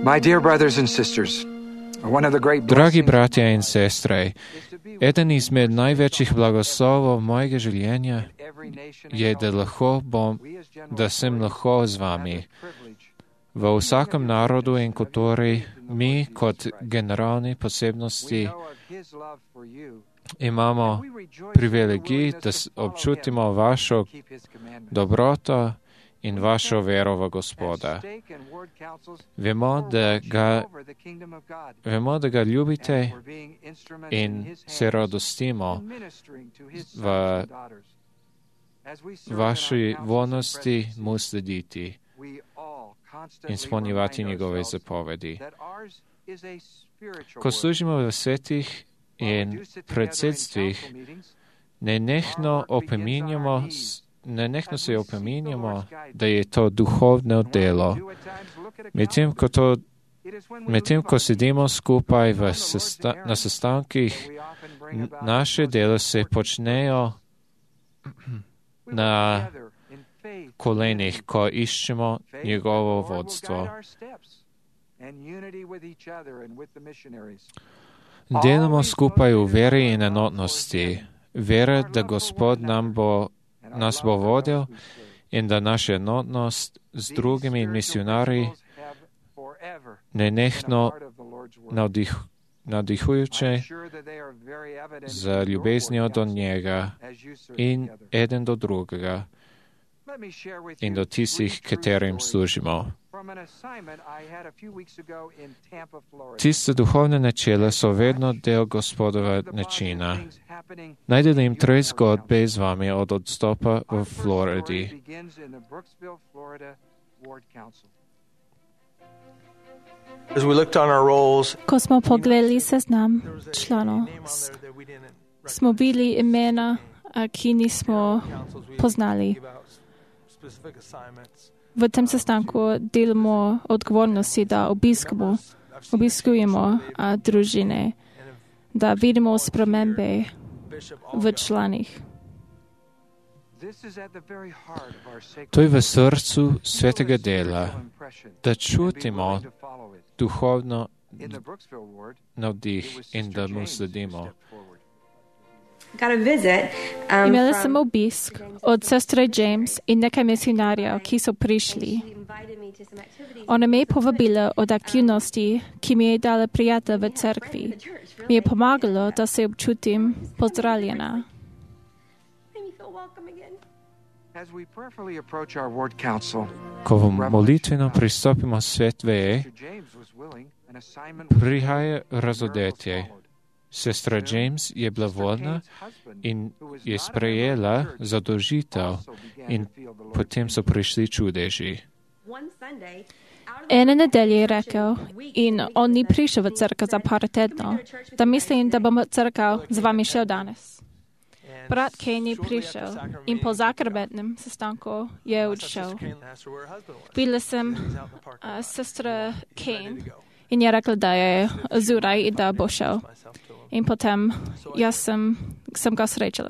My dear brothers and sisters, one of the great Dragi blessings bratje in sestre, eden izmed največjih blagoslovov mojega življenja je, da sem lahko z vami. V vsakem narodu in kulturi mi kot generalni posebnosti imamo privilegij, da občutimo vašo dobroto in vašo vero v Gospoda. Vemo, da ga ljubite in se radostimo v vaši voljnosti mu slediti in izpolnjevati njegove zapovedi. Ko služimo v svetih in predsedstvih, nenehno se opominjamo, da je to duhovno delo. Medtem ko sedimo skupaj na sestankih, naše delo se počnejo na kolenih, ko iščemo njegovo vodstvo. Delamo skupaj v veri in enotnosti, vera, da Gospod nas bo vodil in da naša enotnost z drugimi misionarji nenehno navdihujoče z ljubeznijo do njega in eden do drugega in do tistih, katerim služimo. Tiste duhovne načela so vedno del Gospodova načina. Naj delim 3 zgodbe z vami od odstopa v Floridi. Ko smo pogledali seznam članov, smo videli imena, ki nismo poznali. V tem sestanku delimo odgovornosti, da obiskujemo družine, da vidimo spremembe v članih. To je v srcu svetega dela, da čutimo duhovno navdih in da mu sledimo. Imeli smo obisk od sestre James in nekaj misionarjev, ki so prišli. Ona me je povabila od aktivnosti, ki mi je dala prijatelj v cerkvi. Mi je pomagalo, da se občutim pozdravljena. Ko v molitveno pristopimo svet veje, prihaja razodetje. Sestra James je bila voljna in je sprejela zadolžitev in potem so prišli čudeži. Ene nedelje je rekel in on ni prišel v cerkev za par tednov, da mislim, da bom v cerkev z vami šel danes. Brat Kane je prišel in po zakrbennem sestanku je odšel. Bila sem sestra Kane in je rekla, da je zuraj in da bo šel. In potem jaz sem ga srečal.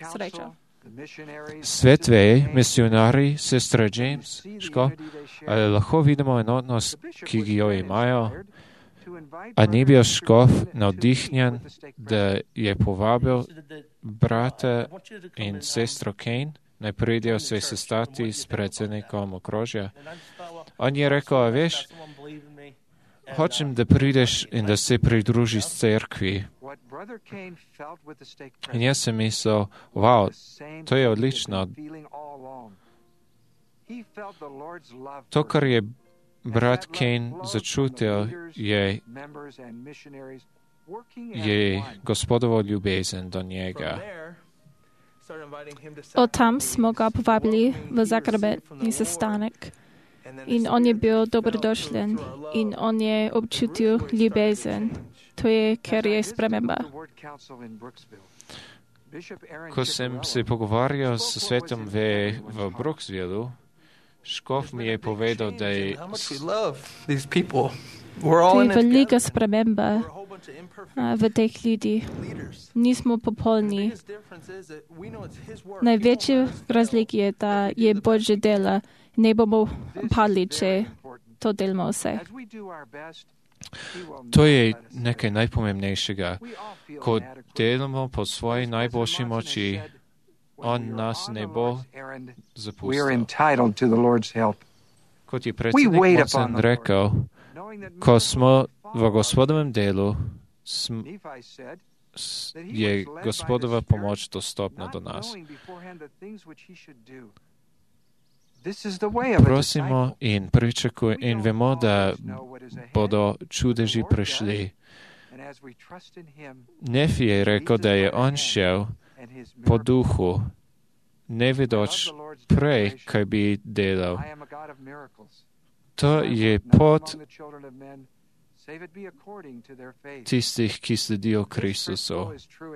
Svet veje, misionari, sestra James, ali lahko vidimo enotnost, ki jo imajo, a ni bil škof navdihnjen, da je povabil brata in sestro Kane, naj pridejo se sestati s predsednikom okrožja. On je rekel, a veš, hočem, da prideš in da se pridružiš cerkvi. In jaz sem mislil, wow, to je odlično. To, kar je brat Kane začutil, je Gospodovo ljubezen do njega. Od tam smo ga povabili v zakrbenni sestanek. In on je bil dobrodošlen in on je občutil ljubezen. To je, ker je sprememba. Ko sem se pogovarjal s svetom v Brooksvillu, škof mi je povedal, da je to je velika sprememba v teh ljudi. Nismo popolni. Največji razlik je, da je Božje dela. Ne bomo padli, če to delimo vse. To je nekaj najpomembnejšega. Ko delamo po svoji najboljši moči, on nas ne bo zapustil. Kot je predsednik Monsen rekel, ko smo v Gospodovem delu, je Gospodova pomoč dostopna do nas. Prosimo in vemo, da bodo čudeži prišli. Nefi je rekel, da je on šel po duhu, ne vedoč prej, kaj bi delal. To je pot tistih, ki sledijo Kristusu.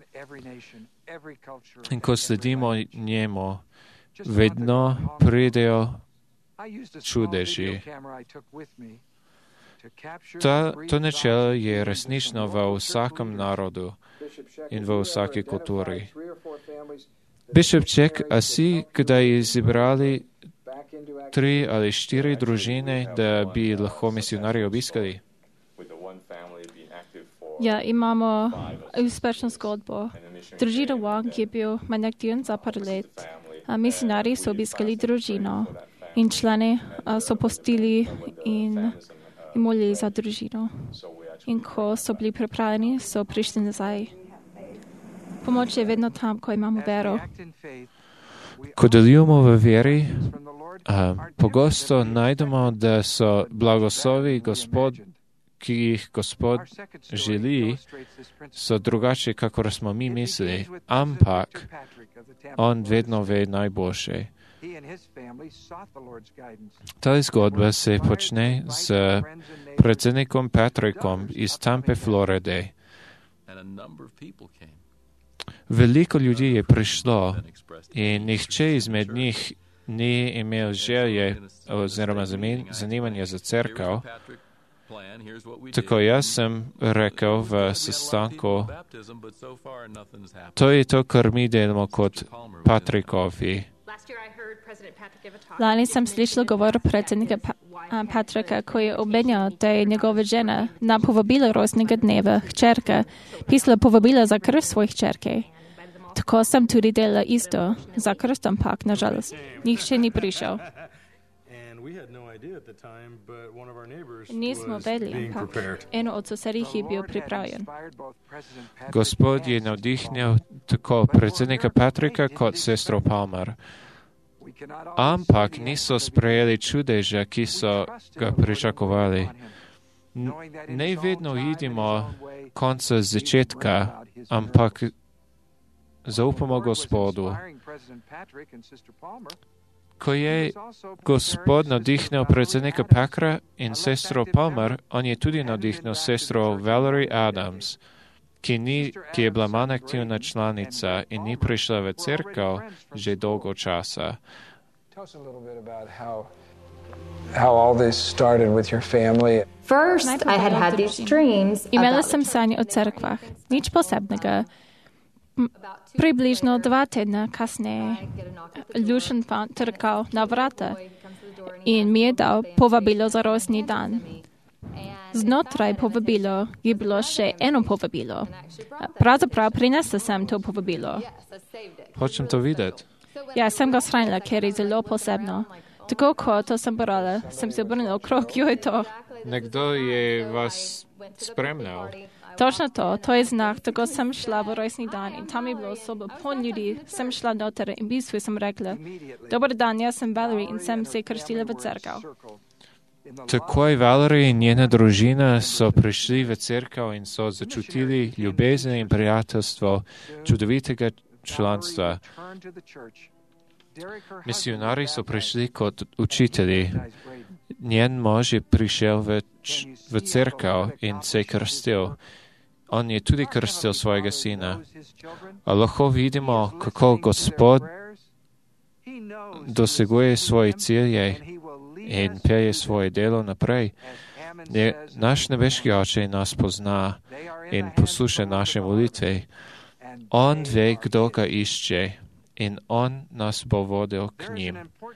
In ko sledimo njemu, vedno pridejo čudeži. To načelo je resnično v vsakem narodu in v vsaki kulturi. Bishop Ček, a si kdaj izbrali 3 ali 4 družine, da bi lahko misionarji obiskali? Ja, imamo uspešno zgodbo. Družina Wang je bil manj za par let. Misionarji so obiskali družino in člani so postili in molili za družino. In ko so bili pripravljeni, so prišli nazaj. Pomoč je vedno tam, ko imamo vero. Ko delujemo v veri, pogosto najdemo, da so blagoslovi ki jih Gospod želi, so drugače, kakor smo mi mislili, ampak on vedno ve najboljše. Ta zgodba se počne z predsednikom Patrickom iz Tampe, Floride. Veliko ljudi je prišlo in nihče izmed njih ni imel želje oziroma zanimanja za cerkev. Tako jaz sem rekel v sestanku, to je to, kar mi delamo kot Patrickovi. Lani sem slišal govor predsednika Patricka, ko je omenjal, da je njegova žena na povabilo rojstnega dneva hčerke pisala povabila za krst svojih hčerke. Tako sem tudi delala isto za krst, ampak nažalost nihče ni prišel. Nismo vedeli, ampak eno od sosedih je bil pripravljen. Gospod je navdihnil tako predsednika Patricka kot sestro Palmer. Ampak niso sprejeli čudeža, ki so ga pričakovali. Ne vedno vidimo konca začetka, ampak zaupamo Gospodu. Ko je Gospod navdihnil predsednika Packra in sestro Palmer, on je tudi navdihnil sestro Valerie Adams, ki je bila manj aktivna članica in ni prišla v cerkev že dolgo časa. First, I had these dreams. Imela sem sanje o cerkvah, nič posebnega. Približno 2 tedna kasneje Lucian Fant trkal na vrata in mi je dal povabilo za rojstni dan. Znotraj povabilo je bilo še eno povabilo. Pravzaprav prinesla sem to povabilo. Hočem to videti. Ja, sem ga shranila, ker je zelo posebno. Tako ko to sem brala, sem se obrnila okrog, jo je to. Nekdo je vas spremljal. Točno to je znak, tako sem šla v rojstni dan in tam je bilo sobo poln ljudi, sem šla noter in v bistvu sem rekla, dober dan, jaz sem Valerie in sem se krstila v cerkev. Takoj Valerie in njena družina so prišli v cerkev in so začutili ljubezen in prijateljstvo čudovitega članstva. Misionari so prišli kot učitelji. Njen mož je prišel v cerkev in se krstil. On je tudi krstil svojega sina. A lahko vidimo, kako Gospod doseguje svoje cilje in pelje svoje delo naprej. Naš nebeški oče nas pozna in posluša naše molitve. On ve, kdo ga išče in on nas bo vodil k njim.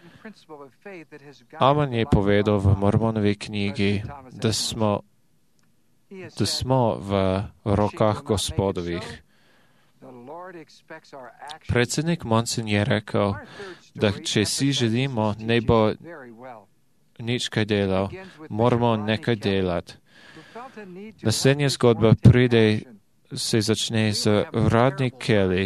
Aman je povedal v Mormonovi knjigi, da smo v rokah Gospodovih. Predsednik Monson je rekel, da če si želimo, ne bo nič kaj delal, moramo nekaj delati. Naslednja zgodba se začne z uradni Kelly.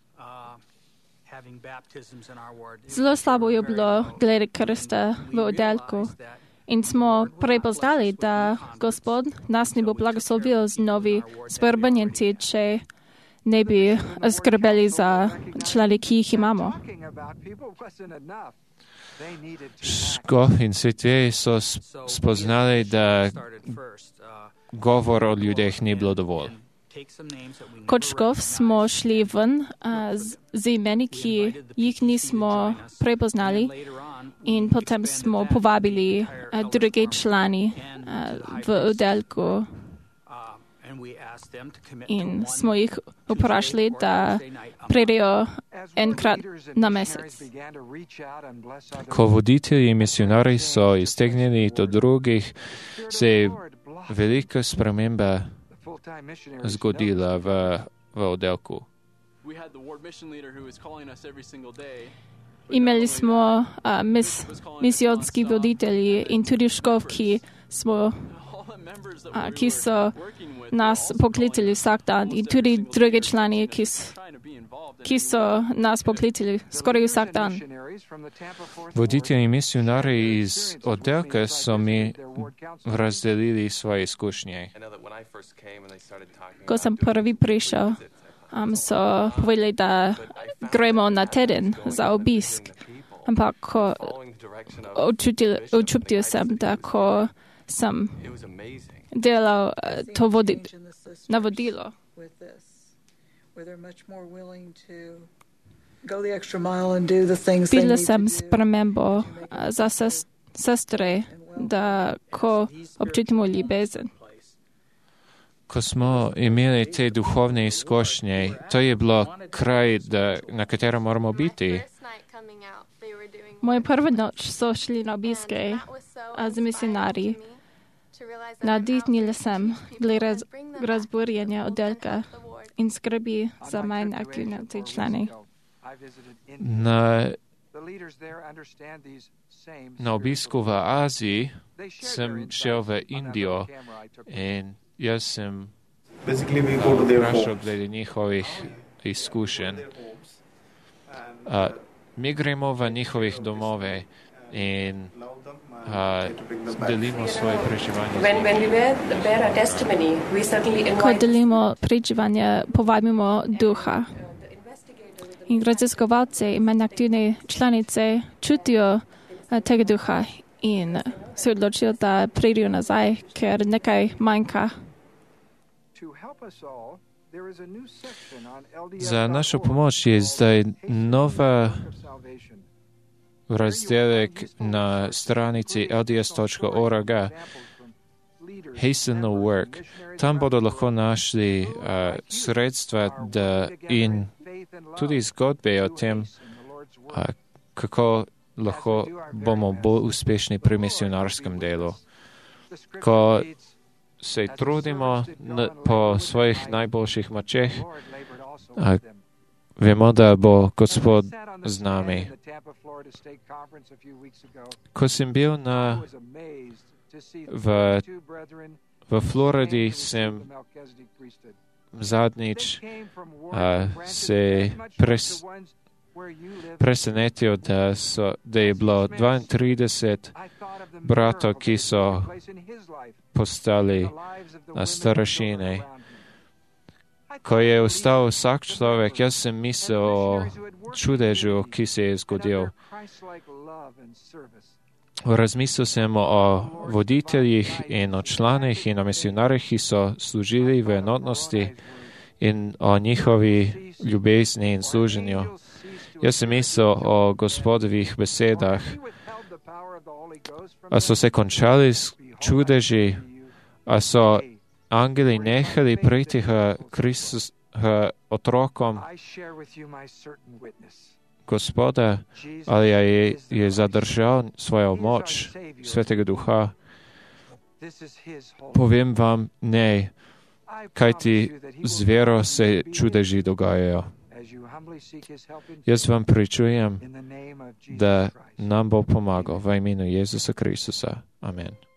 Zelo slabo je bilo glede krsta v oddelku in smo prepoznali, da Gospod nas ne bo blagoslovil z novi svrbanjenci, če ne bi skrbeli za člani, ki jih imamo. Škof in svetje so spoznali, da govor o ljudeh ni bilo dovolj. Kot škof smo šli ven z imeni, ki jih nismo prepoznali, in potem smo povabili druge člani v oddelku in smo jih vprašali, da pridejo enkrat na mesec. Ko voditelji in misionarji so iztegnili do drugih, se je velika sprememba zgodila v oddelku. Imeli smo misijonski voditelji in tudi škof, ki so nas poklicali vsak dan, in tudi drugi člani, ki so nas poklicali skoraj vsak dan. Voditelji in misionarji iz oddelka so mi razdelili svoje izkušnje. Ko sem prvi prišel, so povedali, da gremo na teden za obisk. Ampak občutil sem, da ko sem delal to navodilo, videl sem spremembo za sestre, da ko občutimo ljubezen. Ko smo imeli te duhovne izkušnje, to je bilo kraj, na katerem moramo biti. Mojo prvo noč so šli na obiske z misionarji. Navdihnila sem glede razburjenja oddelka in skrbi za manj aktivne člane. Na obisku v Aziji sem šel v Indijo in jaz sem vprašal glede njihovih izkušenj. Mi gremo v njihovih domove in delimo svoje preživanje. Ko delimo preživanje, povabimo duha. In raziskovalci in manj aktivne članice čutijo tega duha in se odločijo, da pridejo nazaj, ker nekaj manjka. Za našo pomoč je zdaj nova razdelek na stranici lds.org Hasten the Work. Tam bodo lahko našli sredstva in tudi zgodbe o tem, kako lahko bomo bolj uspešni pri misionarskem delu. Ko se trudimo po svojih najboljših močeh, vemo, da bo Gospod z nami. Ko sem bil v Floridi, sem zadnjič se presenetil, da je bilo 32 bratov, ki so postali starešine. Ko je ostal vsak človek, jaz sem mislil o čudežu, ki se je zgodil. Razmislil sem o voditeljih in o članih in o misionarjih, ki so služili v enotnosti in o njihovi ljubezni in služenju. Jaz sem mislil o Gospodovih besedah. A so se končali čudeži? A so angeli nehali priti k otrokom? Gospoda, ali je zadržal svojo moč Svetega Duha, povem vam ne, kajti z vero se čudeži dogajajo. Jaz vam pričujem, da nam bo pomagal v imenu Jezusa Kristusa. Amen.